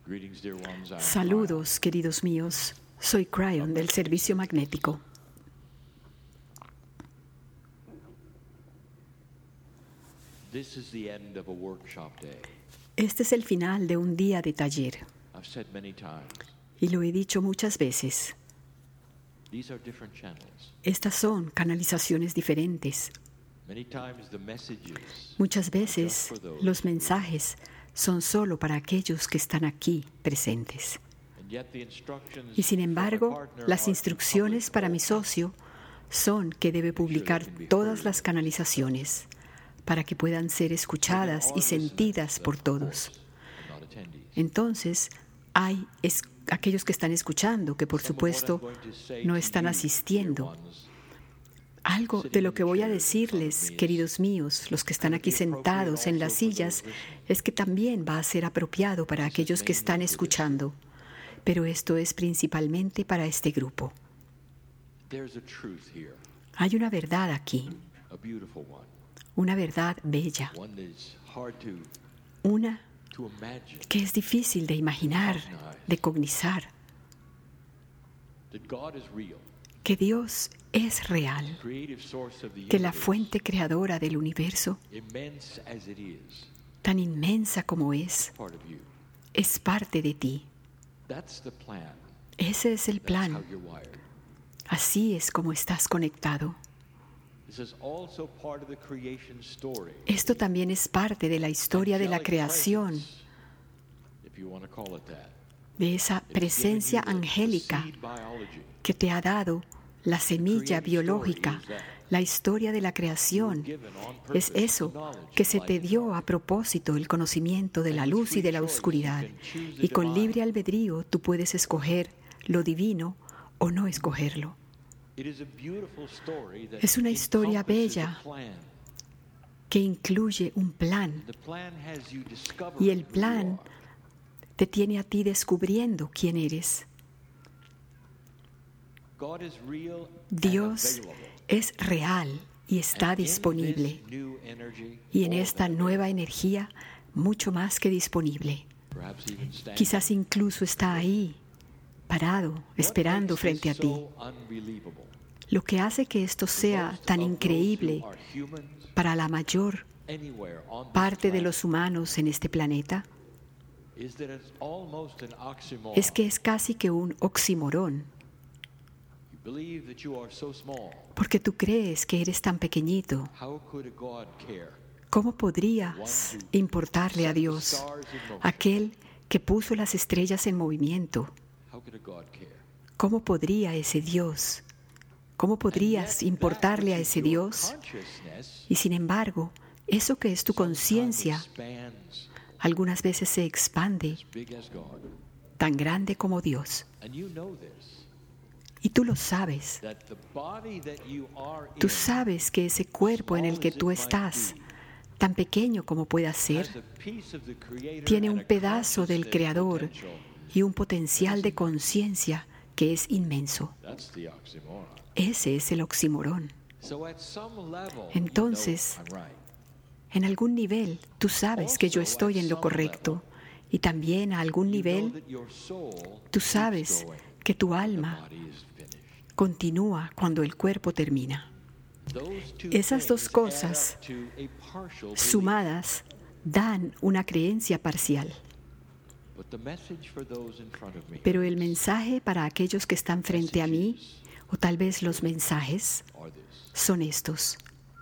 Saludos, queridos míos. Soy Cryon del Servicio Magnético. Este es el final de un día de taller. Y lo he dicho muchas veces. Estas son canalizaciones diferentes. Muchas veces los mensajes son solo para aquellos que están aquí presentes. Y sin embargo, las instrucciones para mi socio son que debe publicar todas las canalizaciones para que puedan ser escuchadas y sentidas por todos. Entonces, hay aquellos que están escuchando, que por supuesto no están asistiendo. Algo de lo que voy a decirles, queridos míos, los que están aquí sentados en las sillas, es que también va a ser apropiado para aquellos que están escuchando. Pero esto es principalmente para este grupo. Hay una verdad aquí, una verdad bella, una que es difícil de imaginar, de cognizar, que Dios es real, que la fuente creadora del universo, tan inmensa como es parte de ti. Ese es el plan. Así es como estás conectado. Esto también es parte de la historia de la creación, de esa presencia angélica que te ha dado la semilla biológica. La historia de la creación es eso que se te dio a propósito, el conocimiento de la luz y de la oscuridad. Y con libre albedrío tú puedes escoger lo divino o no escogerlo. Es una historia bella que incluye un plan. Y el plan te tiene a ti descubriendo quién eres. Dios es real y está disponible. Y en esta nueva energía, mucho más que disponible. Quizás incluso está ahí, parado, esperando frente a ti. Lo que hace que esto sea tan increíble para la mayor parte de los humanos en este planeta es que es casi que un oxímoron. Porque tú crees que eres tan pequeñito. ¿Cómo podrías importarle a Dios, aquel que puso las estrellas en movimiento? ¿Cómo podría ese Dios? ¿Cómo podrías importarle a ese Dios? Y sin embargo, eso que es tu conciencia, algunas veces se expande, tan grande como Dios. Y tú lo sabes. Tú sabes que ese cuerpo en el que tú estás, tan pequeño como pueda ser, tiene un pedazo del Creador y un potencial de conciencia que es inmenso. Ese es el oxímoron. Entonces, en algún nivel, tú sabes que yo estoy en lo correcto. Y también a algún nivel, tú sabes que tu alma continúa cuando el cuerpo termina. Esas dos cosas sumadas dan una creencia parcial. Pero el mensaje para aquellos que están frente a mí, o tal vez los mensajes, son estos: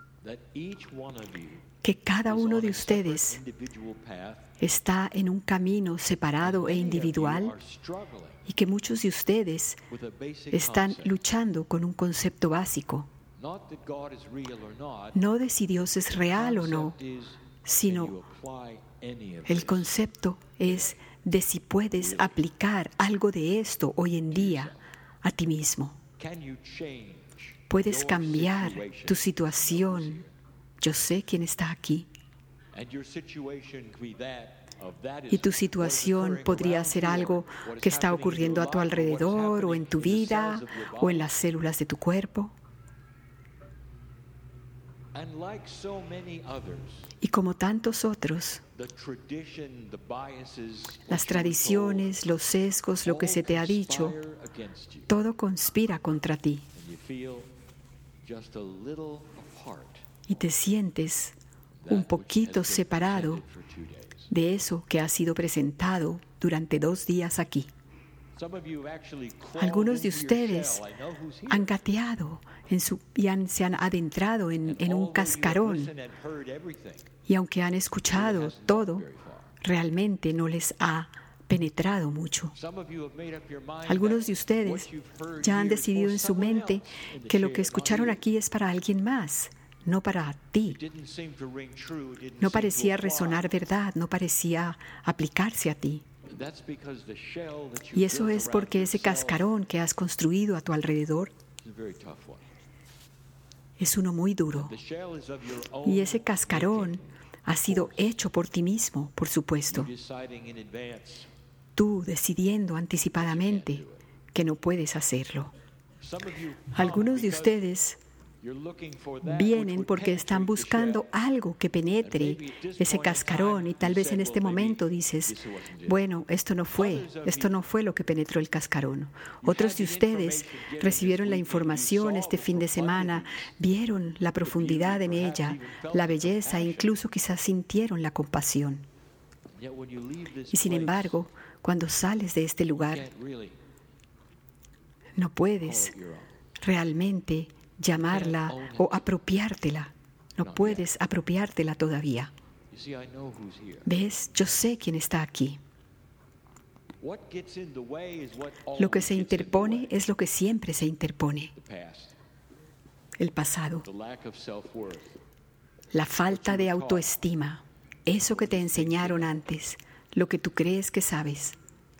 que cada uno de ustedes está en un camino separado e individual y que muchos de ustedes están luchando con un concepto básico. No de si Dios es real o no, sino el concepto es de si puedes aplicar algo de esto hoy en día a ti mismo. Puedes cambiar tu situación. Yo sé quién está aquí. Y tu situación podría ser algo que está ocurriendo a tu alrededor, o en tu vida, o en las células de tu cuerpo. Y como tantos otros, las tradiciones, los sesgos, lo que se te ha dicho, todo conspira contra ti. Y te sientes un poquito separado de eso que ha sido presentado durante 2 días aquí. Algunos de ustedes han gateado se han adentrado en un cascarón, y aunque han escuchado todo, realmente no les ha penetrado mucho. Algunos de ustedes ya han decidido en su mente que lo que escucharon aquí es para alguien más, no para ti. No parecía resonar verdad, no parecía aplicarse a ti. Y eso es porque ese cascarón que has construido a tu alrededor es uno muy duro. Y ese cascarón ha sido hecho por ti mismo, por supuesto. Tú decidiendo anticipadamente que no puedes hacerlo. Algunos de ustedes vienen porque están buscando algo que penetre ese cascarón, y tal vez en este momento dices, bueno, esto no fue lo que penetró el cascarón. Otros de ustedes recibieron la información este fin de semana, vieron la profundidad en ella, la belleza, e incluso quizás sintieron la compasión. Y sin embargo, cuando sales de este lugar, no puedes realmente llamarla o apropiártela. No puedes apropiártela todavía. ¿Ves? Yo sé quién está aquí. Lo que se interpone es lo que siempre se interpone. El pasado. La falta de autoestima. Eso que te enseñaron antes. Lo que tú crees que sabes.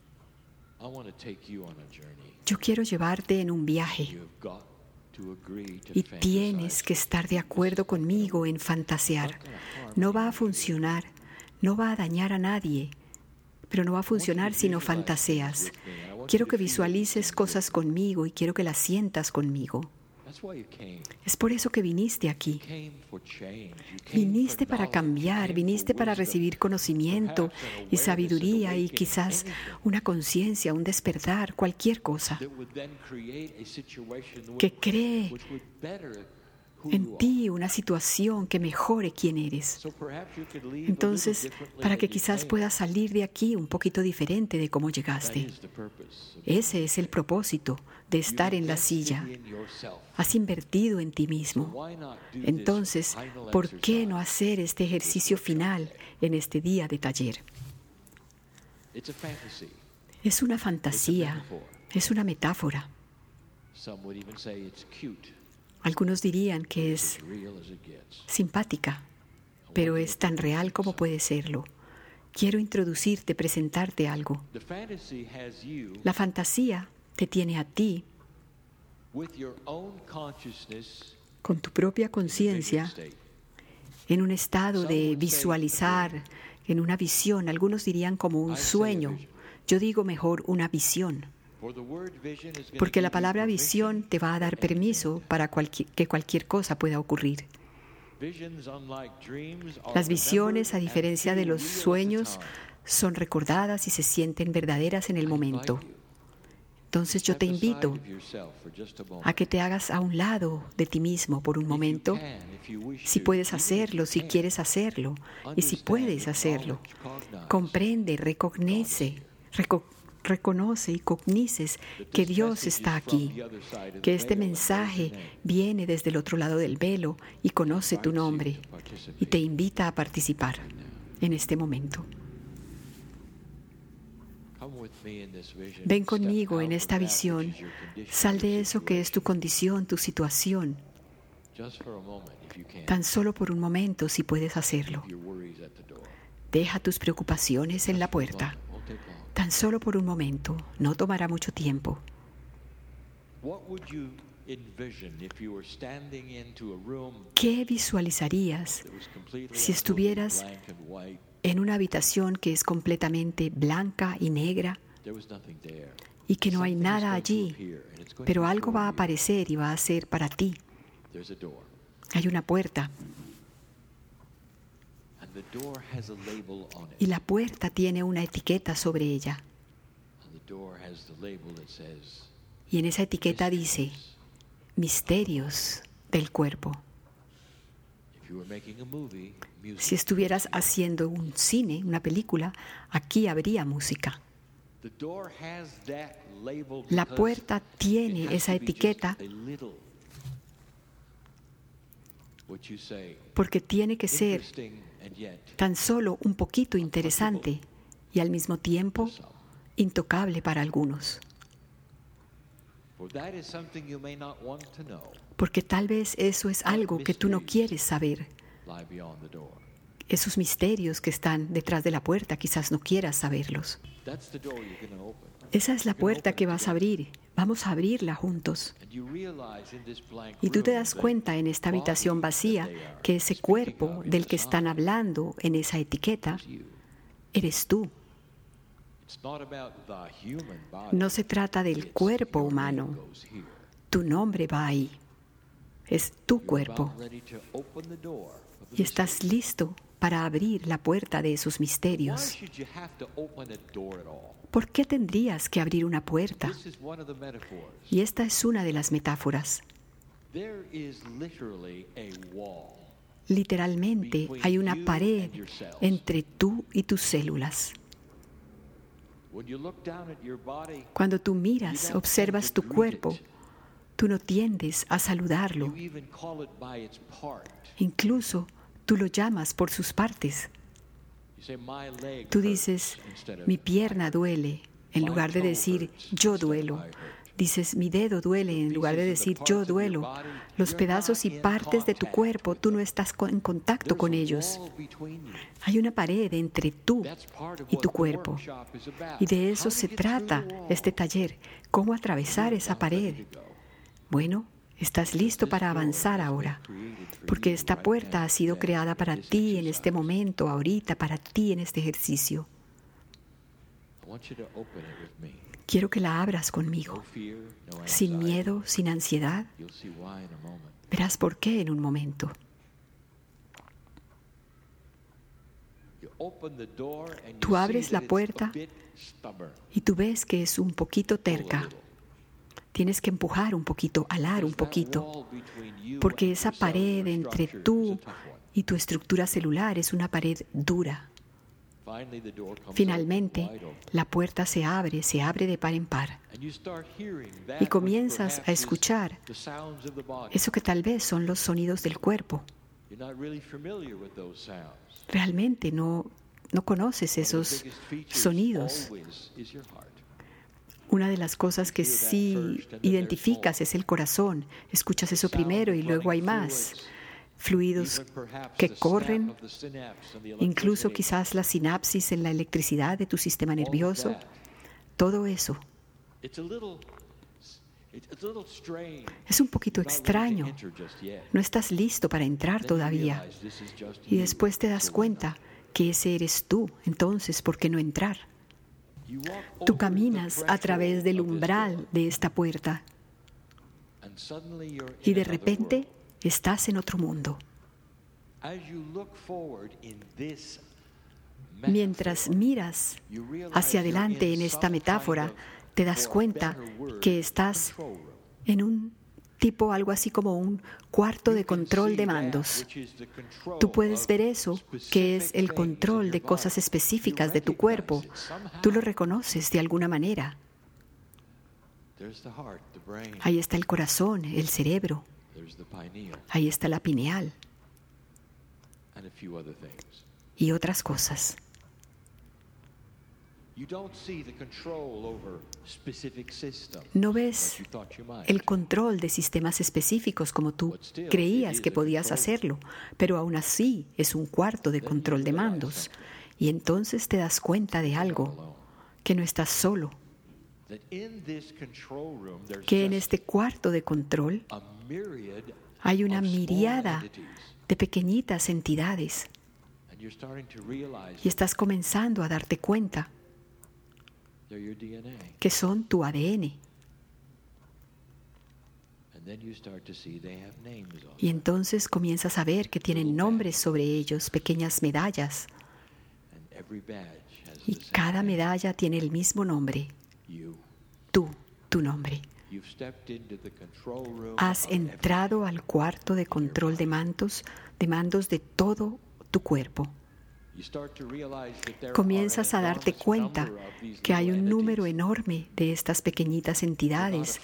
Yo quiero llevarte en un viaje. Y tienes que estar de acuerdo conmigo en fantasear. No va a funcionar, no va a dañar a nadie, pero no va a funcionar si no fantaseas. Quiero que visualices cosas conmigo y quiero que las sientas conmigo. Es por eso que viniste aquí. Viniste para cambiar, viniste para recibir conocimiento y sabiduría y quizás una conciencia, un despertar, cualquier cosa que cree en ti una situación que mejore quién eres. Entonces, para que quizás puedas salir de aquí un poquito diferente de cómo llegaste. Ese es el propósito de estar en la silla. Has invertido en ti mismo. Entonces, ¿por qué no hacer este ejercicio final en este día de taller? Es una fantasía, es una metáfora. Algunos dirían que es simpática, pero es tan real como puede serlo. Quiero introducirte, presentarte algo. La fantasía te tiene a ti con tu propia conciencia en un estado de visualizar, en una visión. Algunos dirían como un sueño. Yo digo mejor una visión. Porque la palabra visión te va a dar permiso para que cualquier cosa pueda ocurrir. Las visiones, a diferencia de los sueños, son recordadas y se sienten verdaderas en el momento. Entonces yo te invito a que te hagas a un lado de ti mismo por un momento, si puedes hacerlo, si quieres hacerlo, y si puedes hacerlo. Comprende, reconoce y cognices que Dios está aquí, que este mensaje viene desde el otro lado del velo y conoce tu nombre y te invita a participar en este momento. Ven conmigo en esta visión. Sal de eso que es tu condición, tu situación. Tan solo por un momento, si puedes hacerlo. Deja tus preocupaciones en la puerta. Tan solo por un momento. No tomará mucho tiempo. ¿Qué visualizarías si estuvieras en una habitación que es completamente blanca y negra y que no hay nada allí, pero algo va a aparecer y va a ser para ti? Hay una puerta. Y la puerta tiene una etiqueta sobre ella. Y en esa etiqueta dice, misterios del cuerpo. Si estuvieras haciendo un cine, una película, aquí habría música. La puerta tiene esa etiqueta porque tiene que ser tan solo un poquito interesante y al mismo tiempo intocable para algunos. Porque tal vez eso es algo que tú no quieres saber. Esos misterios que están detrás de la puerta, quizás no quieras saberlos. Esa es la puerta que vas a abrir. Vamos a abrirla juntos. Y tú te das cuenta en esta habitación vacía que ese cuerpo del que están hablando en esa etiqueta eres tú. No se trata del cuerpo humano. Tu nombre va ahí. Es tu cuerpo. Y estás listo para abrir la puerta de esos misterios. ¿Por qué tendrías que abrir una puerta? Y esta es una de las metáforas. Literalmente hay una pared entre tú y tus células. Cuando tú miras, observas tu cuerpo, tú no tiendes a saludarlo. Incluso tú lo llamas por sus partes. Tú dices, mi pierna duele, en lugar de decir, yo duelo. Dices, mi dedo duele, en lugar de decir, yo duelo. Los pedazos y partes de tu cuerpo, tú no estás en contacto con ellos. Hay una pared entre tú y tu cuerpo. Y de eso se trata este taller, cómo atravesar esa pared. Bueno, estás listo para avanzar ahora, porque esta puerta ha sido creada para ti en este momento, ahorita, para ti en este ejercicio. Quiero que la abras conmigo, sin miedo, sin ansiedad. Verás por qué en un momento. Tú abres la puerta y tú ves que es un poquito terca. Tienes que empujar un poquito, alar un poquito, porque esa pared entre tú y tu estructura celular es una pared dura. Finalmente, la puerta se abre de par en par. Y comienzas a escuchar eso que tal vez son los sonidos del cuerpo. Realmente no conoces esos sonidos. Una de las cosas que sí identificas es el corazón. Escuchas eso primero y luego hay más. Fluidos que corren, incluso quizás la sinapsis en la electricidad de tu sistema nervioso. Todo eso. Es un poquito extraño. No estás listo para entrar todavía. Y después te das cuenta que ese eres tú. Entonces, ¿por qué no entrar? Tú caminas a través del umbral de esta puerta y de repente estás en otro mundo. Mientras miras hacia adelante en esta metáfora, te das cuenta que estás en un tipo, algo así como un cuarto de control de mandos. Tú puedes ver eso, que es el control de cosas específicas de tu cuerpo. Tú lo reconoces de alguna manera. Ahí está el corazón, el cerebro. Ahí está la pineal. Y otras cosas. No ves el control de sistemas específicos como tú creías que podías hacerlo, pero aún así es un cuarto de control de mandos. Y entonces te das cuenta de algo, que no estás solo, que en este cuarto de control hay una miríada de pequeñitas entidades. Y estás comenzando a darte cuenta que son tu ADN. Y entonces comienzas a ver que tienen nombres sobre ellos, pequeñas medallas. Y cada medalla tiene el mismo nombre. Tú, tu nombre. Has entrado al cuarto de control de mandos de todo tu cuerpo. Comienzas a darte cuenta que hay un número enorme de estas pequeñitas entidades.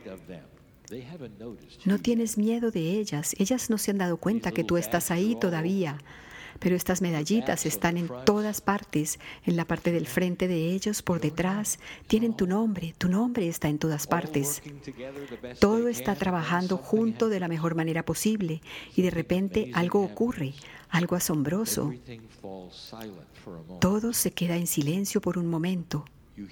No tienes miedo de ellas. Ellas no se han dado cuenta que tú estás ahí todavía. Pero estas medallitas están en todas partes, en la parte del frente de ellos, por detrás. Tienen tu nombre está en todas partes. Todo está trabajando junto de la mejor manera posible y de repente algo ocurre, algo asombroso. Todo se queda en silencio por un momento.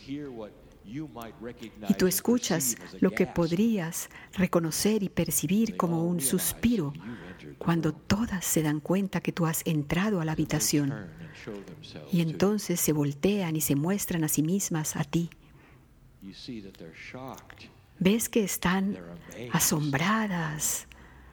Y tú escuchas lo que podrías reconocer y percibir como un suspiro cuando todas se dan cuenta que tú has entrado a la habitación. Y entonces se voltean y se muestran a sí mismas a ti. Ves que están asombradas.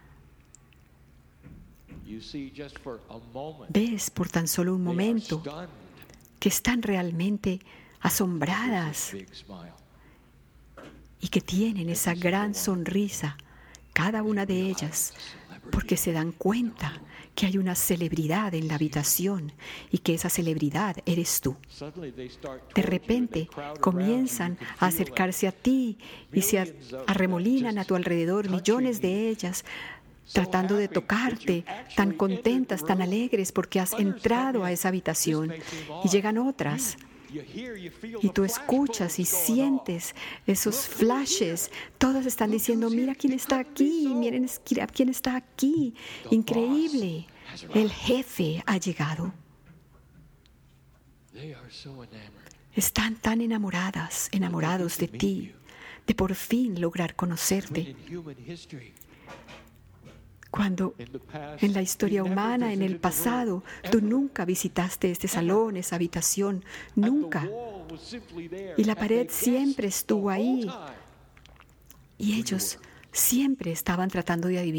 Ves por tan solo un momento que están realmente asombradas y que tienen esa gran sonrisa, cada una de ellas, porque se dan cuenta que hay una celebridad en la habitación y que esa celebridad eres tú. De repente comienzan a acercarse a ti y se arremolinan a tu alrededor, millones de ellas, tratando de tocarte, tan contentas, tan alegres porque has entrado a esa habitación. Y llegan otras. Y tú escuchas y sientes esos flashes. Todas están diciendo, mira quién está aquí, miren quién está aquí. Increíble, el jefe ha llegado. Están tan enamorados de ti, de por fin lograr conocerte. Cuando en la historia humana, en el pasado, tú nunca visitaste este salón, esa habitación, nunca. Y la pared siempre estuvo ahí. Y ellos siempre estaban tratando de adivinar